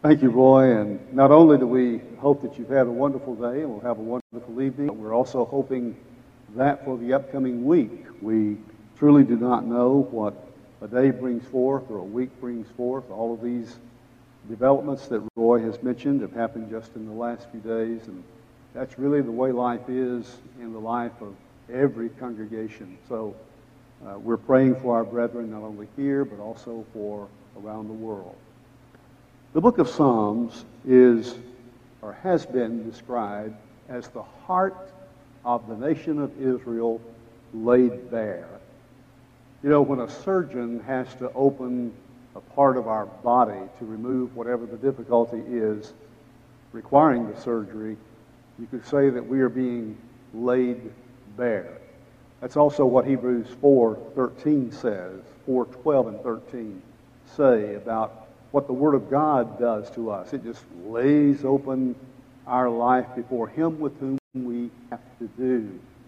Thank you, Roy. And not only do we hope that you've had a wonderful day and will have a wonderful evening, but we're also hoping that for the upcoming week. We truly do not know what a day brings forth or a week brings forth. All of these developments that Roy has mentioned have happened just in the last few days, and that's really the way life is in the life of every congregation. So we're praying for our brethren not only here, but also for around the world. The book of Psalms is, or has been described as the heart of the nation of Israel laid bare. You know, when a surgeon has to open a part of our body to remove whatever the difficulty is requiring the surgery, you could say that we are being laid bare. That's also what Hebrews 4:13 says, 4:12 and 13 say about what the Word of God does to us. It just lays open our life before Him with whom we have to do.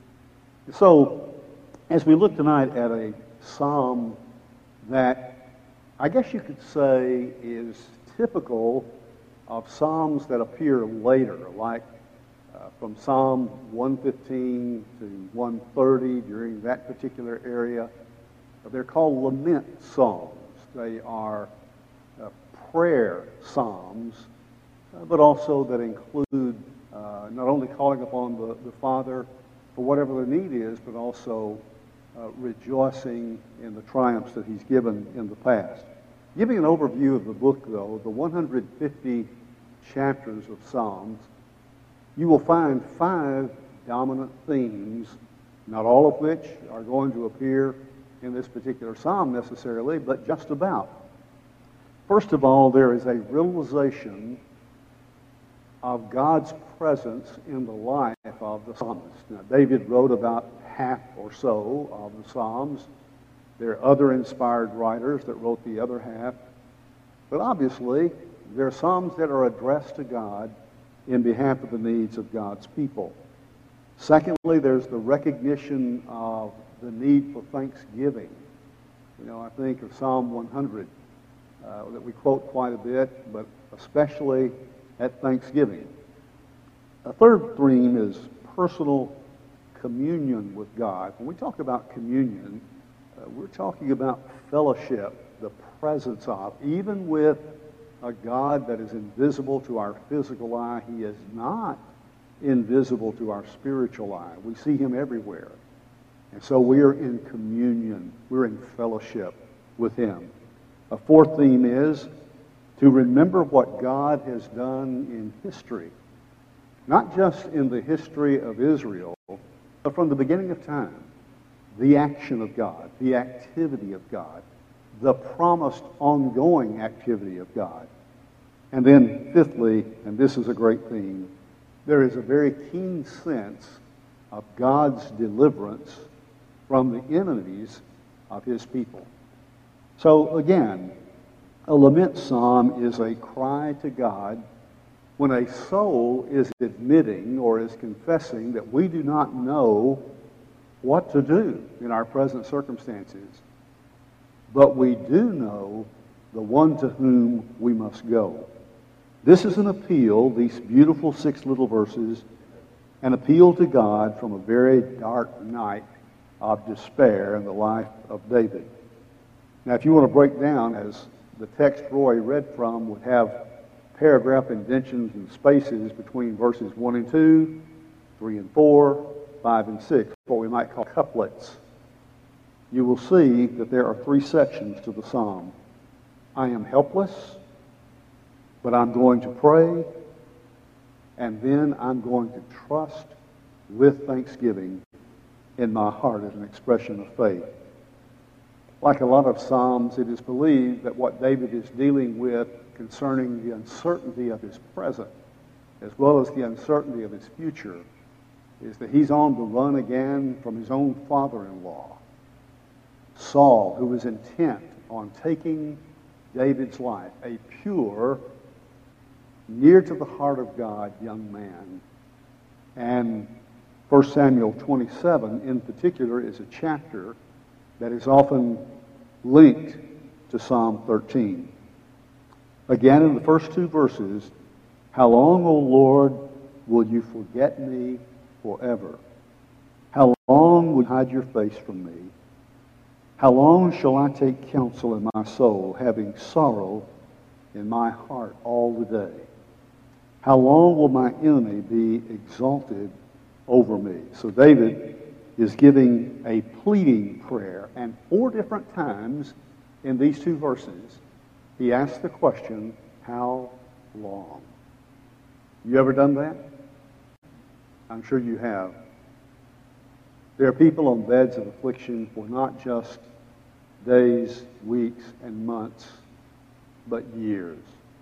So, as we look tonight at a psalm that I guess you could say is typical of psalms that appear later, like from Psalm 115 to 130 during that particular area. They're called lament psalms. They are prayer psalms, but also that include not only calling upon the Father for whatever the need is, but also rejoicing in the triumphs that He's given in the past. Giving an overview of the book, though, the 150 chapters of Psalms, you will find 5 dominant themes, not all of which are going to appear in this particular psalm necessarily, but just about. First of all, there is a realization of God's presence in the life of the psalmist. Now, David wrote about half or so of the Psalms. There are other inspired writers that wrote the other half. But obviously, there are Psalms that are addressed to God in behalf of the needs of God's people. Secondly, there's the recognition of the need for thanksgiving. You know, I think of Psalm 100 that we quote quite a bit, but especially at Thanksgiving. A third theme is personal communion with God. When we talk about communion, we're talking about fellowship, the presence of, even with a God that is invisible to our physical eye. He is not invisible to our spiritual eye. We see Him everywhere. And so we are in communion. We're in fellowship with Him. A fourth theme is to remember what God has done in history. Not just in the history of Israel, but from the beginning of time. The action of God, the activity of God, the promised ongoing activity of God. And then fifthly, and this is a great theme, there is a very keen sense of God's deliverance from the enemies of His people. So again, a lament psalm is a cry to God when a soul is admitting or is confessing that we do not know what to do in our present circumstances, but we do know the one to whom we must go. This is an appeal, these beautiful 6 little verses, an appeal to God from a very dark night of despair in the life of David. Now, if you want to break down, as the text Roy read from would have paragraph indentions and spaces between verses 1 and 2, 3 and 4, 5 and 6, what we might call couplets, you will see that there are 3 sections to the psalm. I am helpless, but I'm going to pray, and then I'm going to trust with thanksgiving in my heart as an expression of faith. Like a lot of psalms, it is believed that what David is dealing with concerning the uncertainty of his present, as well as the uncertainty of his future, is that he's on the run again from his own father-in-law, Saul, who was intent on taking David's life, a pure, near to the heart of God young man. And 1 Samuel 27 in particular is a chapter that is often linked to Psalm 13. Again, in the first two verses, how long, O Lord, will you forget me forever? How long will you hide your face from me? How long shall I take counsel in my soul, having sorrow in my heart all the day? How long will my enemy be exalted over me? So David is giving a pleading prayer, and 4 different times in these 2 verses, he asks the question, how long? You ever done that? I'm sure you have. There are people on beds of affliction for not just days, weeks, and months, but years.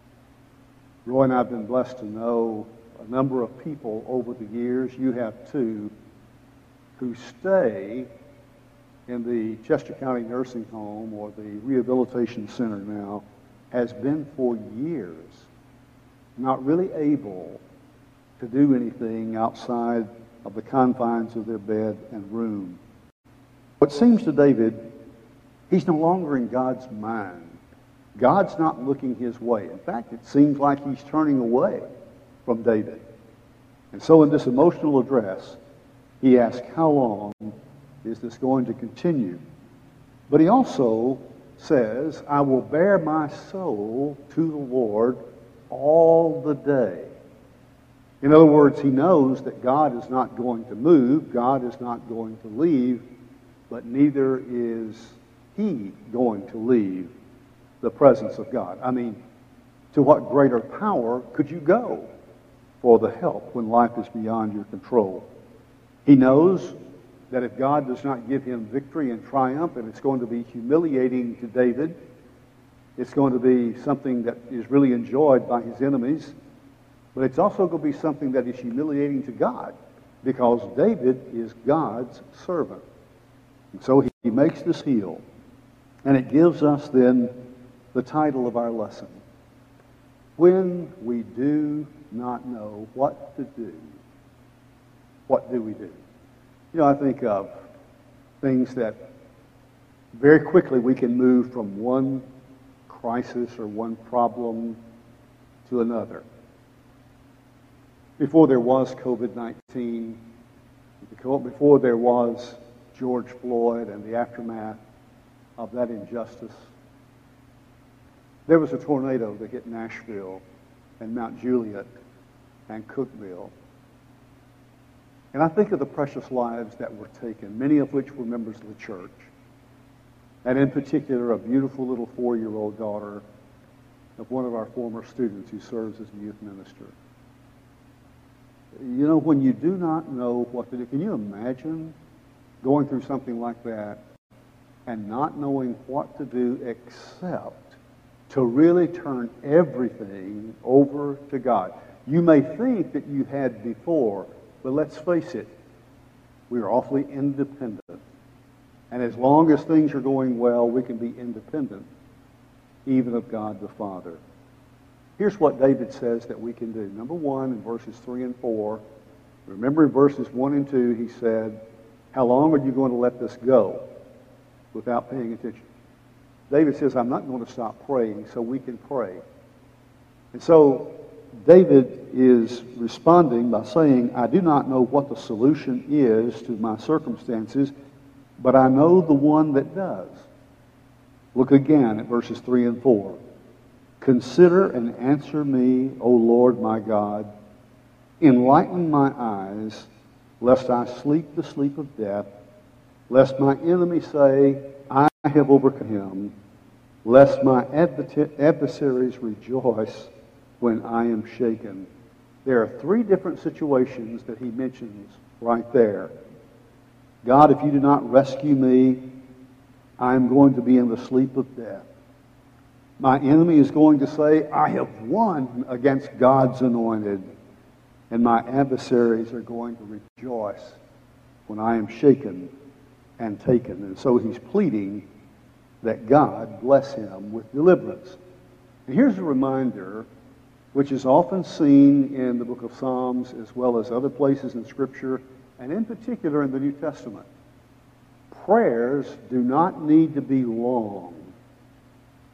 Roy and I have been blessed to know a number of people over the years. You have too, who stay in the Chester County Nursing Home or the Rehabilitation Center now, has been for years not really able to do anything outside of the confines of their bed and room. What seems to David, he's no longer in God's mind. God's not looking his way. In fact, it seems like he's turning away from David. And so in this emotional address, he asks, how long is this going to continue? But he also says, I will bear my soul to the Lord all the day. In other words, he knows that God is not going to move, God is not going to leave, but neither is he going to leave the presence of God. I mean, to what greater power could you go for the help when life is beyond your control? He knows that if God does not give him victory and triumph, and it's going to be humiliating to David, it's going to be something that is really enjoyed by his enemies, but it's also going to be something that is humiliating to God, because David is God's servant. And so he makes this heel, and it gives us then the title of our lesson. When we do not know what to do, what do we do? You know, I think of things that very quickly we can move from one crisis or one problem to another. Before there was COVID-19, before there was George Floyd and the aftermath of that injustice, there was a tornado that hit Nashville and Mount Juliet and Cookeville. And I think of the precious lives that were taken, many of which were members of the church, and in particular a beautiful little 4-year-old daughter of one of our former students who serves as a youth minister. You know, when you do not know what to do, can you imagine going through something like that and not knowing what to do except to really turn everything over to God? You may think that you had before, but let's face it, we are awfully independent. And as long as things are going well, we can be independent, even of God the Father. Here's what David says that we can do. Number 1, in verses 3 and 4, remember in verses 1 and 2, he said, how long are you going to let this go without paying attention? David says, I'm not going to stop praying, so we can pray. And so David is responding by saying, I do not know what the solution is to my circumstances, but I know the one that does. Look again at verses 3 and 4. Consider and answer me, O Lord my God. Enlighten my eyes, lest I sleep the sleep of death, lest my enemy say, I have overcome him, lest my adversaries rejoice when I am shaken. There are 3 different situations that he mentions right there. God, if you do not rescue me, I am going to be in the sleep of death. My enemy is going to say, I have won against God's anointed. And my adversaries are going to rejoice when I am shaken and taken. And so he's pleading that God bless him with deliverance. And here's a reminder, which is often seen in the book of Psalms as well as other places in Scripture, and in particular in the New Testament. Prayers do not need to be long.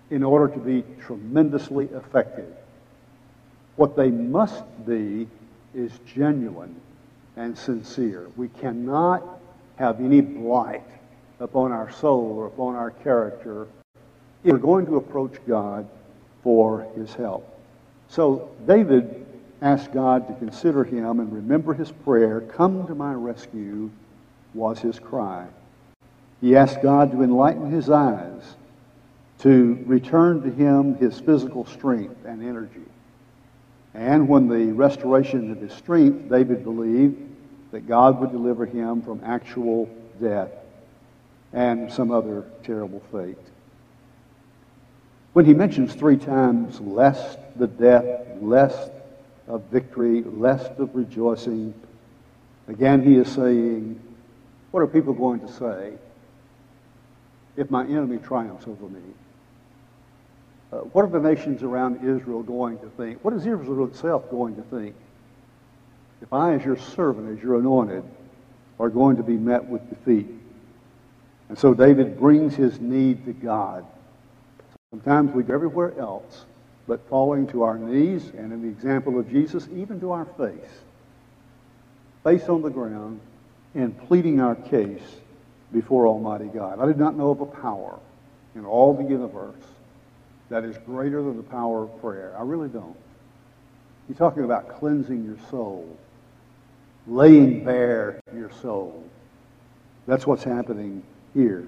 in order to be tremendously effective. What they must be is genuine and sincere. We cannot have any blight upon our soul or upon our character if we're going to approach God for his help. So David asked God to consider him and remember his prayer. "Come to my rescue," was his cry. He asked God to enlighten his eyes, to return to him his physical strength and energy. And when the restoration of his strength, David believed that God would deliver him from actual death and some other terrible fate. When he mentions 3 times, lest the death, lest of victory, lest of rejoicing, again he is saying, what are people going to say if my enemy triumphs over me? What are the nations around Israel going to think? What is Israel itself going to think if I, as your servant, as your anointed, are going to be met with defeat? And so David brings his need to God. Sometimes we go everywhere else but falling to our knees, and in the example of Jesus, even to our face on the ground, and pleading our case before Almighty God. I do not know of a power in all the universe that is greater than the power of prayer. I really don't. You're talking about cleansing your soul, laying bare your soul. That's what's happening here.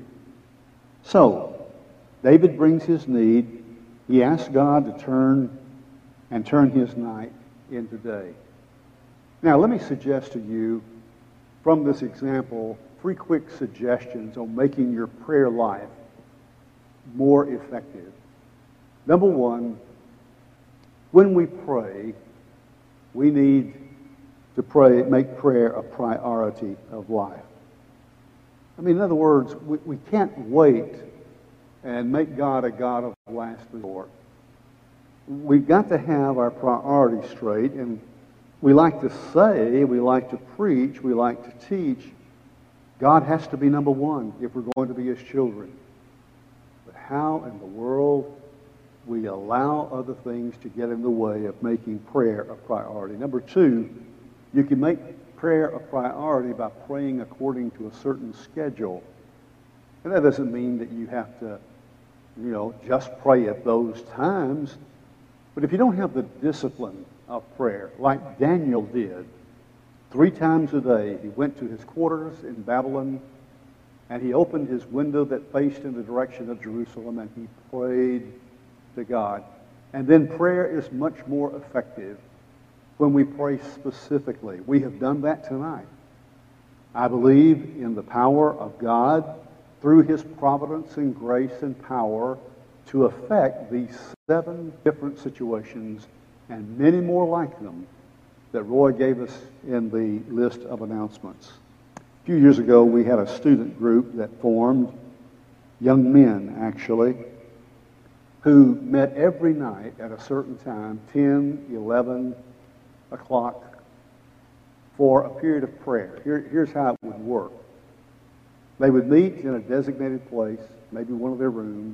So, David brings his need. He asks God to turn his night into day. Now, let me suggest to you, from this example, 3 quick suggestions on making your prayer life more effective. Number 1, when we pray, we need to make prayer a priority of life. I mean, in other words, we can't wait and make God a God of last resort. We've got to have our priorities straight, and we like to say, we like to preach, we like to teach, God has to be number 1 if we're going to be his children. But how in the world we allow other things to get in the way of making prayer a priority? Number 2, you can make prayer a priority by praying according to a certain schedule. And that doesn't mean that you have to, just pray at those times. But if you don't have the discipline of prayer, like Daniel did, 3 times a day, he went to his quarters in Babylon, and he opened his window that faced in the direction of Jerusalem, and he prayed to God. And then prayer is much more effective when we pray specifically. We have done that tonight. I believe in the power of God through his providence and grace and power to affect these 7 different situations and many more like them that Roy gave us in the list of announcements. A few years ago, we had a student group that formed, young men actually, who met every night at a certain time, 10, 11 o'clock, for a period of prayer. Here's how it would work. They would meet in a designated place, maybe one of their rooms.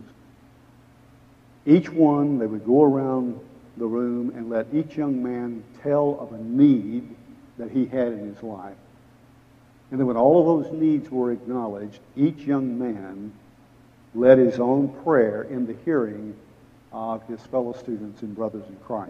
Each one, they would go around the room and let each young man tell of a need that he had in his life. And then when all of those needs were acknowledged, each young man led his own prayer in the hearing of his fellow students and brothers in Christ.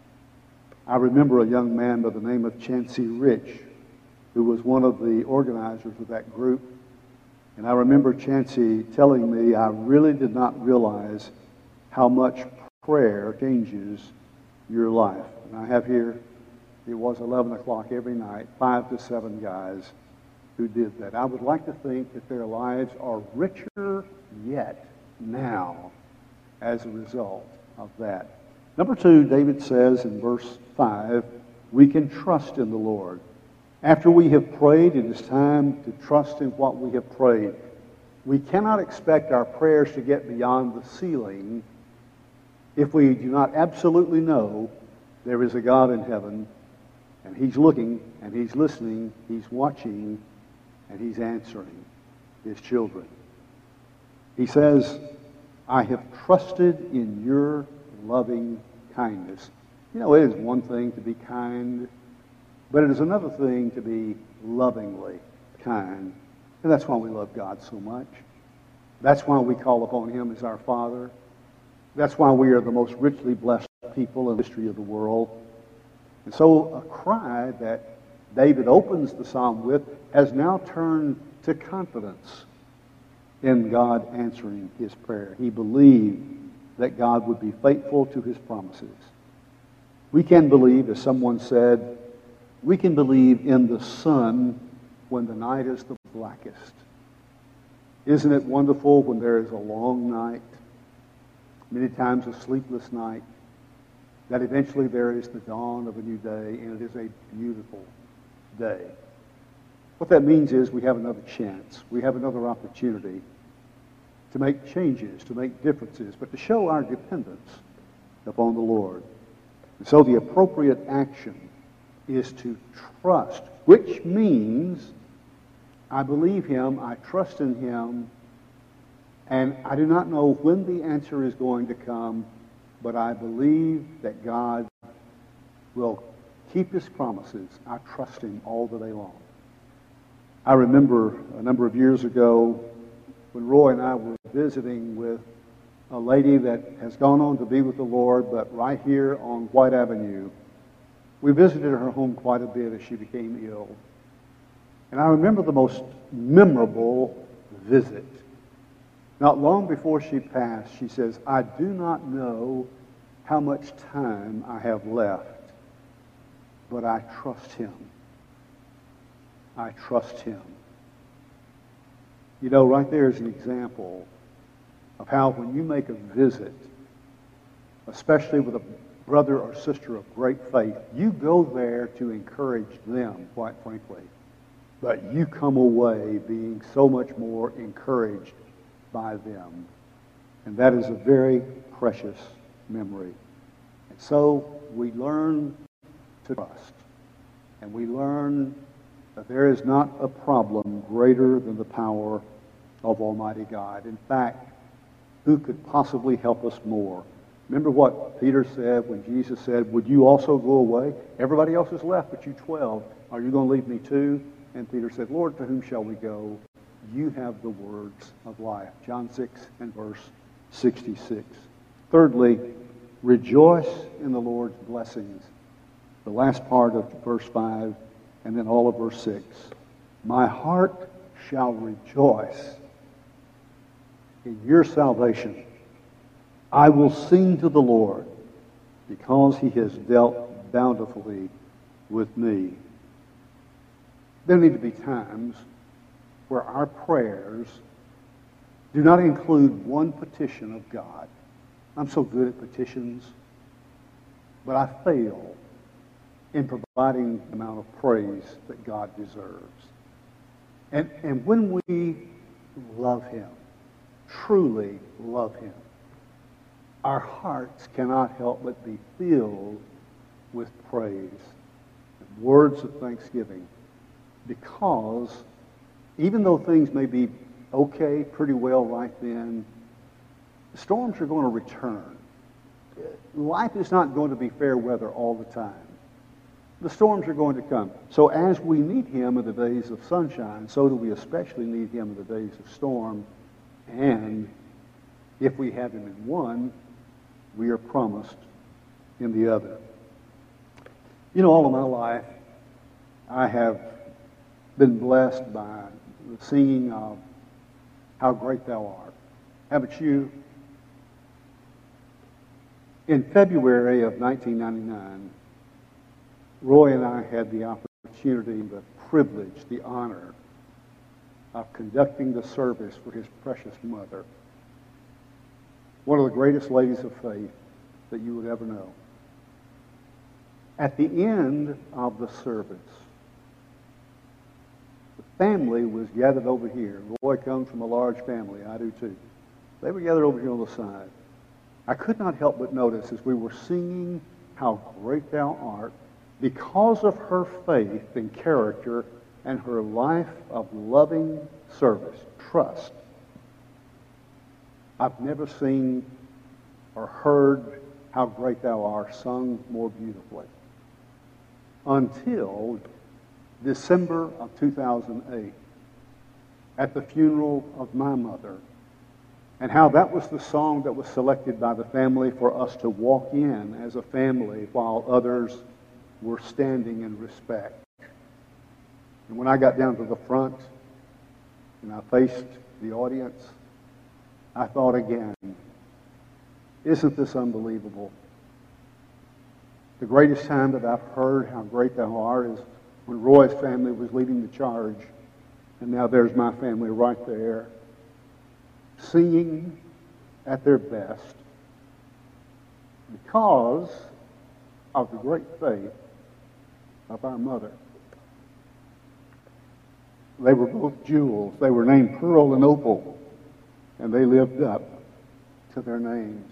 I remember a young man by the name of Chancey Rich, who was one of the organizers of that group. And I remember Chancey telling me, I really did not realize how much prayer changes your life. And I have here, it was 11 o'clock every night, 5 to 7 guys who did that. I would like to think that their lives are richer yet now as a result of that. Number 2, David says in verse 5, we can trust in the Lord. After we have prayed, it is time to trust in what we have prayed. We cannot expect our prayers to get beyond the ceiling if we do not absolutely know there is a God in heaven, and he's looking, and he's listening, he's watching, and he's answering his children. He says I have trusted in your loving kindness. You know, it is one thing to be kind, but it is another thing to be lovingly kind. And that's why we love God so much. That's why we call upon Him as our Father. That's why we are the most richly blessed people in the history of the world. And so a cry that David opens the psalm with has now turned to confidence in God answering his prayer. He believed that God would be faithful to His promises. We can believe, as someone said, we can believe in the sun when the night is the blackest. Isn't it wonderful when there is a long night, many times a sleepless night, that eventually there is the dawn of a new day, and it is a beautiful day. What that means is we have another chance. We have another opportunity to make changes, to make differences, but to show our dependence upon the Lord. And so the appropriate action is to trust, which means I believe Him, I trust in Him, and I do not know when the answer is going to come, but I believe that God will keep His promises. I trust Him all the day long. I remember a number of years ago when Roy and I were visiting with a lady that has gone on to be with the Lord, but right here on White Avenue, we visited her home quite a bit as she became ill. And I remember the most memorable visit. Not long before she passed, she says, I do not know how much time I have left, but I trust Him. I trust Him. You know, right there is an example of how when you make a visit, especially with a brother or sister of great faith, you go there to encourage them, quite frankly. But you come away being so much more encouraged by them. And that is a very precious memory. And so we learn to trust. And we learn that there is not a problem greater than the power of Almighty God. In fact, who could possibly help us more? Remember what Peter said when Jesus said, would you also go away? Everybody else has left but you 12. Are you going to leave me too? And Peter said, Lord, to whom shall we go? You have the words of life. John 6 and verse 66. Thirdly, rejoice in the Lord's blessings. The last part of verse 5 and then all of verse 6. My heart shall rejoice in your salvation. I will sing to the Lord because He has dealt bountifully with me. There need to be times where our prayers do not include one petition of God. I'm so good at petitions, but I fail in providing the amount of praise that God deserves. And when we love Him, truly love Him, our hearts cannot help but be filled with praise and words of thanksgiving, because even though things may be okay, pretty well right then, storms are going to return. Life is not going to be fair weather all the time. The storms are going to come. So as we need Him in the days of sunshine, so do we especially need Him in the days of storm. And if we have Him in one, we are promised in the other. You know, all of my life, I have been blessed by the singing of How Great Thou Art. Haven't you? In February of 1999, Roy and I had the opportunity, the privilege, the honor of conducting the service for his precious mother, one of the greatest ladies of faith that you would ever know. At the end of the service, the family was gathered over here. Roy comes from a large family. I do too. They were gathered over here on the side. I could not help but notice as we were singing How Great Thou Art, because of her faith and character and her life of loving service, trust, I've never seen or heard How Great Thou Art sung more beautifully until December of 2008 at the funeral of my mother, and how that was the song that was selected by the family for us to walk in as a family while others were standing in respect. And when I got down to the front and I faced the audience, I thought again, isn't this unbelievable? The greatest time that I've heard How Great Thou Art is when Roy's family was leading the charge, and now there's my family right there, singing at their best because of the great faith of our mother. They were both jewels. They were named Pearl and Opal, and they lived up to their names.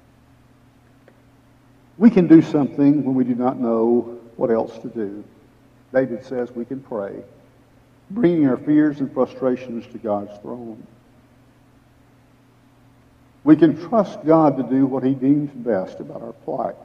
We can do something when we do not know what else to do. David says we can pray, bringing our fears and frustrations to God's throne. We can trust God to do what He deems best about our plight.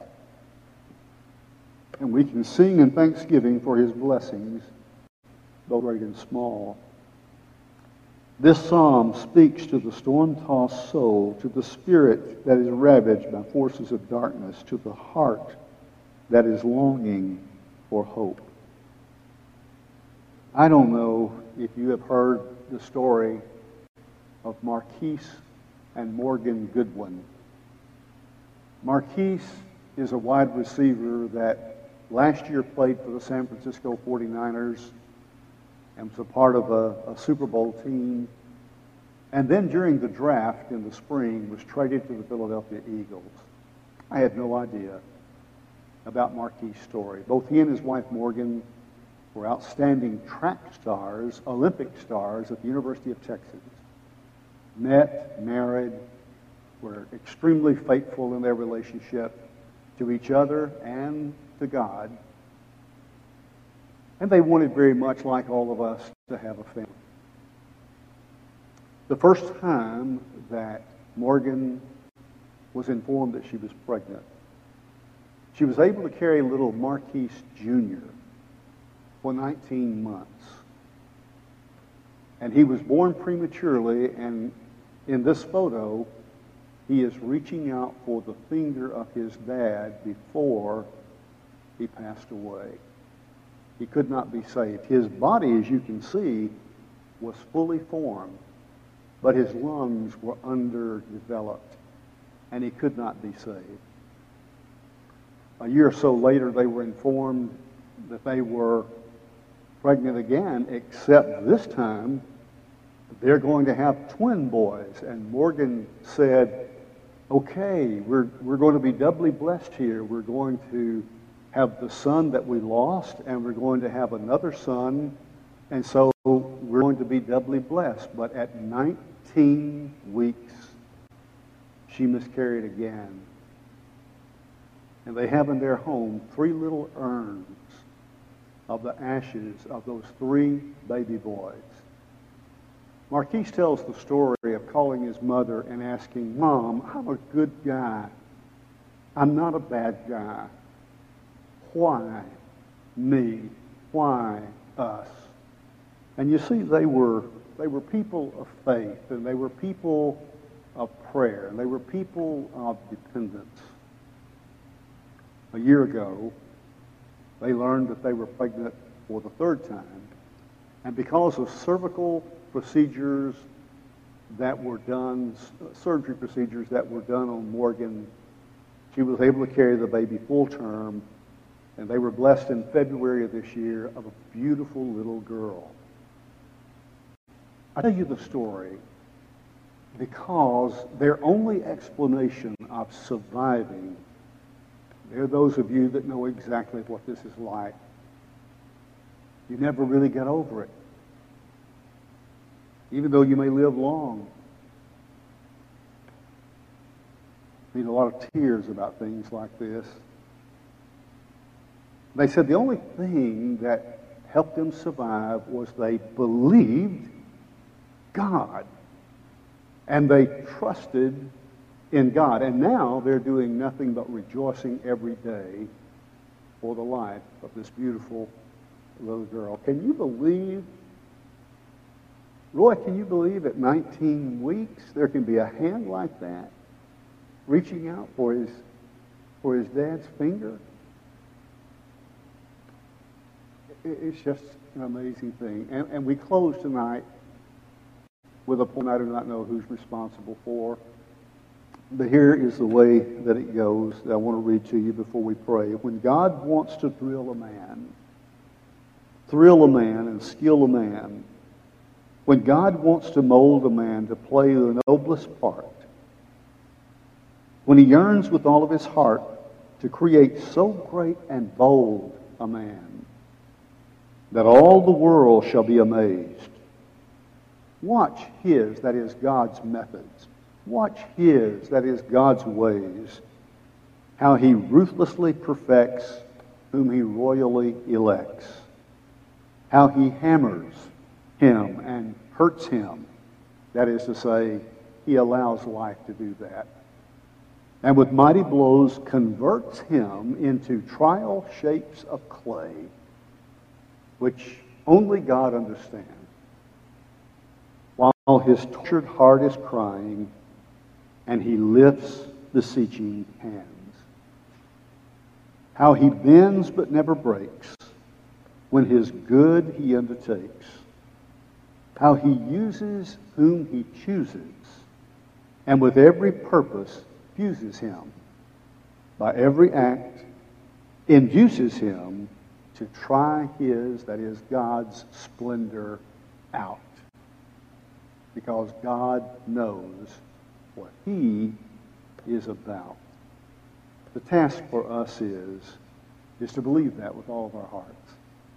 And we can sing in thanksgiving for His blessings, both great and small. This psalm speaks to the storm-tossed soul, to the spirit that is ravaged by forces of darkness, to the heart that is longing for hope. I don't know if you have heard the story of Marquise and Morgan Goodwin. Marquise is a wide receiver that last year played for the San Francisco 49ers and was a part of a Super Bowl team. And then during the draft in the spring was traded to the Philadelphia Eagles. I had no idea about Marquise's story. Both he and his wife Morgan were outstanding track stars, Olympic stars at the University of Texas. Met, married, were extremely faithful in their relationship to each other and to God. And they wanted very much, like all of us, to have a family. The first time that Morgan was informed that she was pregnant, she was able to carry little Marquise Jr. for 19 months. And he was born prematurely, and in this photo, he is reaching out for the finger of his dad before he passed away. He could not be saved. His body, as you can see, was fully formed, but his lungs were underdeveloped, and he could not be saved. A year or so later, they were informed that they were pregnant again, except this time they're going to have twin boys. And Morgan said, okay, we're going to be doubly blessed here. We're going to have the son that we lost, and we're going to have another son, and so we're going to be doubly blessed. But at 19 weeks, she miscarried again. And they have in their home 3 little urns of the ashes of those 3 baby boys. Marquise tells the story of calling his mother and asking, Mom, I'm a good guy. I'm not a bad guy. Why me? Why us? And you see, they were people of faith, and they were people of prayer, and they were people of dependence. A year ago, they learned that they were pregnant for the 3rd time, and because of cervical procedures that were done, surgery procedures that were done on Morgan, she was able to carry the baby full term, and they were blessed in February of this year of a beautiful little girl. I tell you the story because their only explanation of surviving, there are those of you that know exactly what this is like. You never really get over it. Even though you may live long. Need a lot of tears about things like this. They said the only thing that helped them survive was they believed God. And they trusted in God. And now they're doing nothing but rejoicing every day for the life of this beautiful little girl. Can you believe, Roy, can you believe at 19 weeks there can be a hand like that reaching out for his dad's finger? It's just an amazing thing. And we close tonight with a poem I do not know who's responsible for. But here is the way that it goes that I want to read to you before we pray. When God wants to thrill a man and skill a man, when God wants to mold a man to play the noblest part, when he yearns with all of his heart to create so great and bold a man that all the world shall be amazed, watch his, that is God's methods. Watch his, that is God's ways, how he ruthlessly perfects whom he royally elects, how he hammers him and hurts him. That is to say, he allows life to do that. And with mighty blows converts him into trial shapes of clay, which only God understands. While his tortured heart is crying, and he lifts beseeching hands. How he bends but never breaks when his good he undertakes. How he uses whom he chooses, and with every purpose fuses him. By every act induces him to try his, that is God's, splendor out. Because God knows what he is about. The task for us is to believe that with all of our hearts.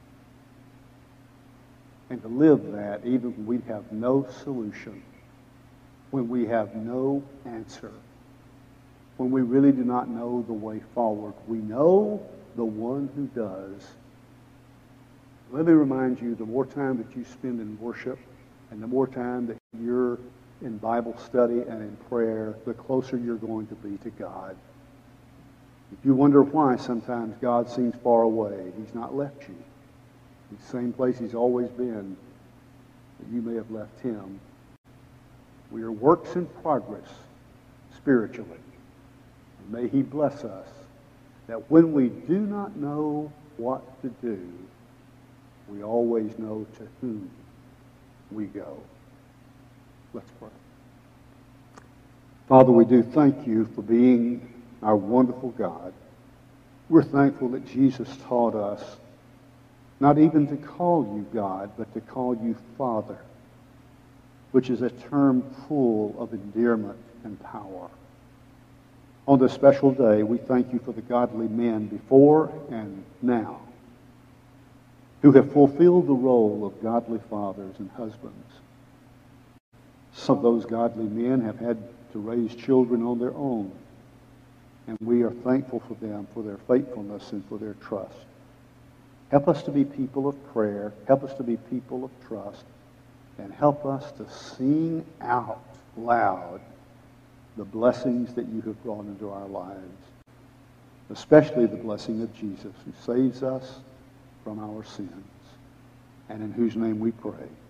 And to live that even when we have no solution, when we have no answer, when we really do not know the way forward. We know the one who does. Let me remind you, the more time that you spend in worship and the more time that you're in Bible study and in prayer, the closer you're going to be to God. If you wonder why sometimes God seems far away, he's not left you. He's the same place he's always been, but you may have left him. We are works in progress spiritually. And may he bless us that when we do not know what to do, we always know to whom we go. Let's pray. Father, we do thank you for being our wonderful God. We're thankful that Jesus taught us not even to call you God, but to call you Father, which is a term full of endearment and power. On this special day, we thank you for the godly men before and now who have fulfilled the role of godly fathers and husbands. Some of those godly men have had to raise children on their own, and we are thankful for them, for their faithfulness and for their trust. Help us to be people of prayer, help us to be people of trust, and help us to sing out loud the blessings that you have brought into our lives, especially the blessing of Jesus, who saves us from our sins, and in whose name we pray.